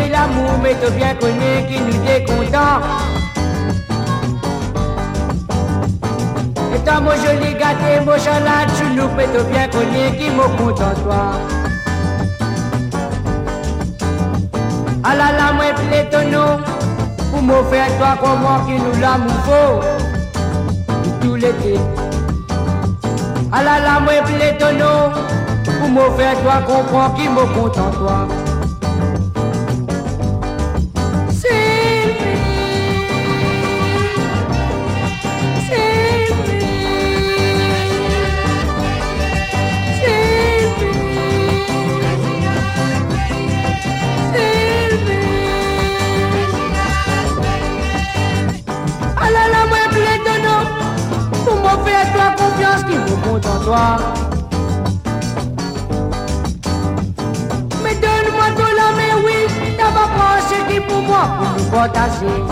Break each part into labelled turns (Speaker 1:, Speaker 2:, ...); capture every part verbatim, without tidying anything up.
Speaker 1: pris l'amour, mais t'as bien connu qui nous décontent. Et toi, mon joli gâté, mon chalade, tu nous fais t'as bien connu qui me content toi. Ah là là, moi, plaît ton nom, pour me faire toi comment qui nous l'amour faut, tout l'été. Ah là là, moi, plaît ton nom, pour me faire toi comprendre qui me content toi. Fais-toi confiance qui me compte en toi. Mais donne-moi tout là, mais oui, t'as pas pensé qui pour moi, pour nous partager.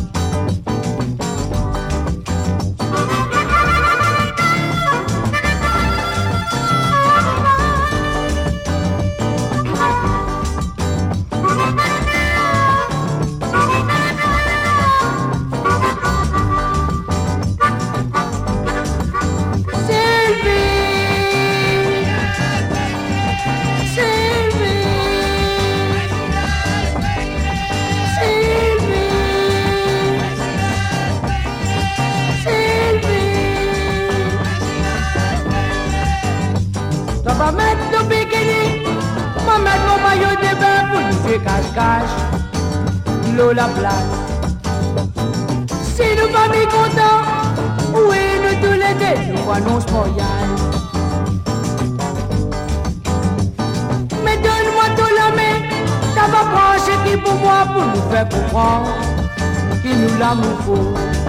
Speaker 1: Va mettre le bikini, va mettre mon maillot de bain pour nous faire cache-cache, l'eau la plate. Si nous pas mis contents, oui, nous tous les deux, nous annonce royal. Mais donne-moi tout la main, ça va prendre qui pour moi, pour nous faire comprendre, qui nous l'amour faut.